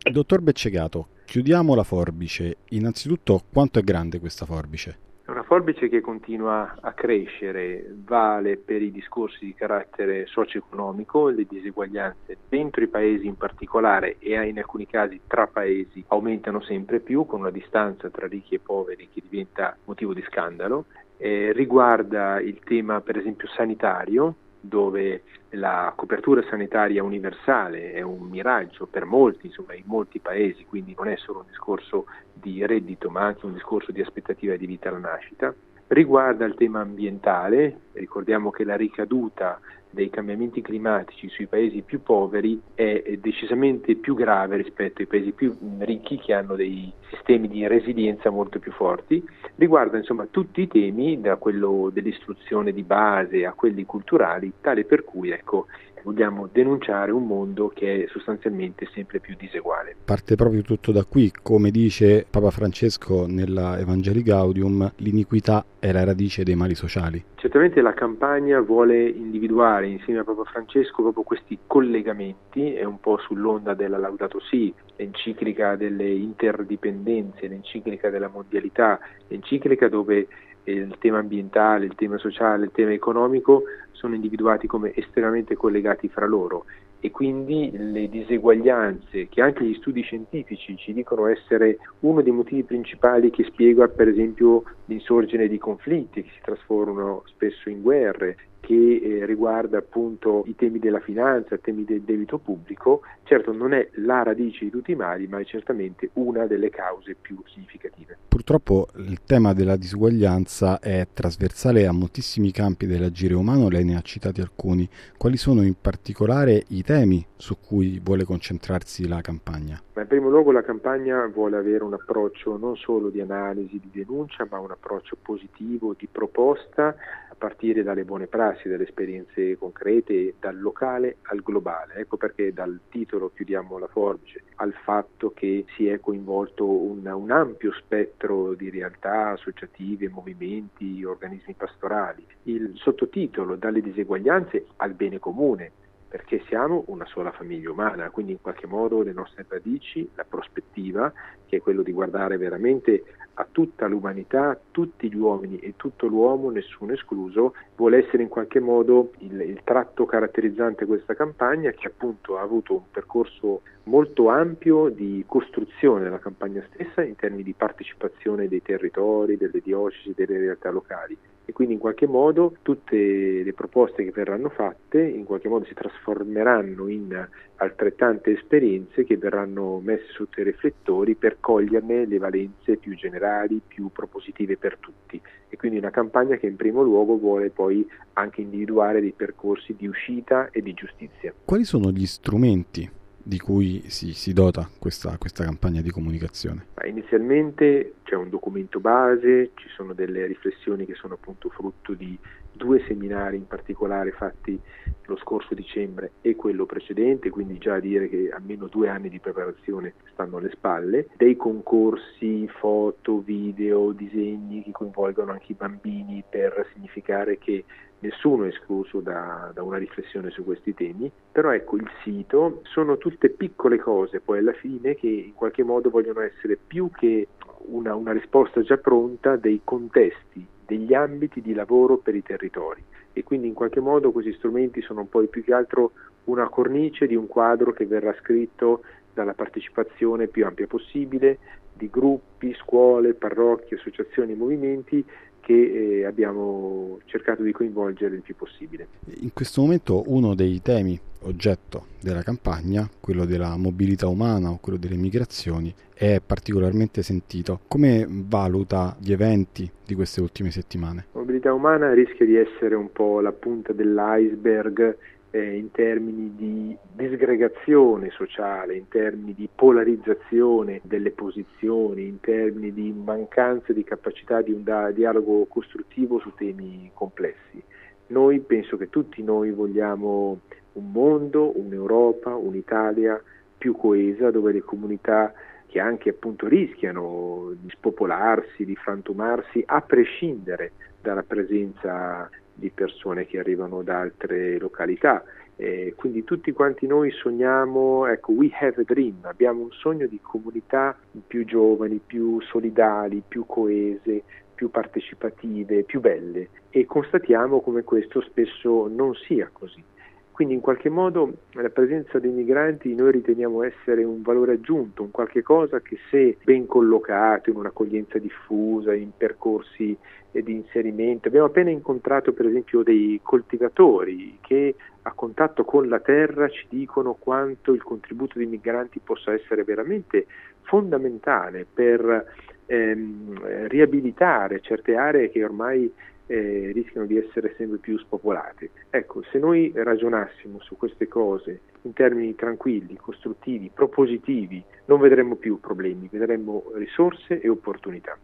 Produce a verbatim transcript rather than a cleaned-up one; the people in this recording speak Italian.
Dottor Beccegato, chiudiamo la forbice. Innanzitutto, quanto è grande questa forbice? È una forbice che continua a crescere, vale per i discorsi di carattere socio-economico, le diseguaglianze dentro i paesi in particolare e in alcuni casi tra paesi aumentano sempre più, con una distanza tra ricchi e poveri che diventa motivo di scandalo. Eh, riguarda il tema per esempio sanitario, dove la copertura sanitaria universale è un miraggio per molti, insomma in molti paesi, quindi non è solo un discorso di reddito ma anche un discorso di aspettativa di vita alla nascita. Riguarda il tema ambientale, ricordiamo che la ricaduta dei cambiamenti climatici sui paesi più poveri è decisamente più grave rispetto ai paesi più ricchi che hanno dei sistemi di resilienza molto più forti. Riguarda insomma tutti i temi, da quello dell'istruzione di base a quelli culturali, tale per cui ecco vogliamo denunciare un mondo che è sostanzialmente sempre più diseguale. Parte proprio tutto da qui, come dice Papa Francesco nella Evangelii Gaudium, l'iniquità è la radice dei mali sociali. Certamente la campagna vuole individuare insieme a Papa Francesco proprio questi collegamenti, è un po' sull'onda della Laudato Si, l'enciclica delle interdipendenze, l'enciclica della mondialità, l'enciclica dove il tema ambientale, il tema sociale, il tema economico sono individuati come estremamente collegati fra loro e quindi le diseguaglianze che anche gli studi scientifici ci dicono essere uno dei motivi principali che spiega per esempio l'insorgere di conflitti che si trasformano spesso in guerre, che eh, riguarda appunto i temi della finanza, i temi del debito pubblico, certo non è la radice di tutti i mali, ma è certamente una delle cause più significative. Purtroppo il tema della disuguaglianza è trasversale a moltissimi campi dell'agire umano, lei ne ha citati alcuni. Quali sono in particolare i temi su cui vuole concentrarsi la campagna? Ma in primo luogo la campagna vuole avere un approccio non solo di analisi, di denuncia, ma un approccio positivo, di proposta, a partire dalle buone prassi, dalle esperienze concrete, dal locale al globale. Ecco perché dal titolo chiudiamo la forbice, al fatto che si è coinvolto un, un ampio spettro di realtà associative, movimenti, organismi pastorali. Il sottotitolo dalle diseguaglianze al bene comune, perché siamo una sola famiglia umana, quindi in qualche modo le nostre radici, la prospettiva, che è quello di guardare veramente a tutta l'umanità, tutti gli uomini e tutto l'uomo, nessuno escluso, vuole essere in qualche modo il, il tratto caratterizzante di questa campagna, che appunto ha avuto un percorso molto ampio di costruzione della campagna stessa in termini di partecipazione dei territori, delle diocesi, delle realtà locali. E quindi in qualche modo tutte le proposte che verranno fatte in qualche modo si trasformeranno in altrettante esperienze che verranno messe sotto i riflettori per coglierne le valenze più generali, più propositive per tutti. E quindi una campagna che in primo luogo vuole poi anche individuare dei percorsi di uscita e di giustizia. Quali sono gli strumenti di cui si, si dota questa, questa campagna di comunicazione? Ma inizialmente c'è un documento base, ci sono delle riflessioni che sono appunto frutto di due seminari in particolare fatti lo scorso dicembre e quello precedente, quindi già a dire che almeno due anni di preparazione stanno alle spalle, dei concorsi, foto, video, disegni che coinvolgono anche i bambini per significare che nessuno è escluso da, da una riflessione su questi temi, però ecco il sito sono tutte piccole cose poi alla fine che in qualche modo vogliono essere più che una, una risposta già pronta dei contesti, degli ambiti di lavoro per i territori e quindi in qualche modo questi strumenti sono poi più che altro una cornice di un quadro che verrà scritto dalla partecipazione più ampia possibile di gruppi, scuole, parrocchie, associazioni e movimenti che eh, abbiamo cercato di coinvolgere il più possibile. In questo momento uno dei temi oggetto della campagna, quello della mobilità umana o quello delle migrazioni, è particolarmente sentito. Come valuta gli eventi di queste ultime settimane? La mobilità umana rischia di essere un po' la punta dell'iceberg eh, in termini di disgregazione sociale, in termini di polarizzazione delle posizioni, in termini di mancanza di capacità di un da- dialogo costruttivo su temi complessi. Noi penso che tutti noi vogliamo un mondo, un'Europa, un'Italia più coesa, dove le comunità che anche appunto rischiano di spopolarsi, di frantumarsi, a prescindere dalla presenza di persone che arrivano da altre località. Eh, quindi tutti quanti noi sogniamo, ecco, we have a dream, abbiamo un sogno di comunità più giovani, più solidali, più coese, più partecipative, più belle, e constatiamo come questo spesso non sia così. Quindi in qualche modo la presenza dei migranti noi riteniamo essere un valore aggiunto, un qualche cosa che, se ben collocato in un'accoglienza diffusa, in percorsi di inserimento. Abbiamo appena incontrato per esempio dei coltivatori che a contatto con la terra ci dicono quanto il contributo dei migranti possa essere veramente fondamentale per ehm, riabilitare certe aree che ormai Eh, rischiano di essere sempre più spopolate. Ecco, se noi ragionassimo su queste cose in termini tranquilli, costruttivi, propositivi, non vedremmo più problemi, vedremmo risorse e opportunità.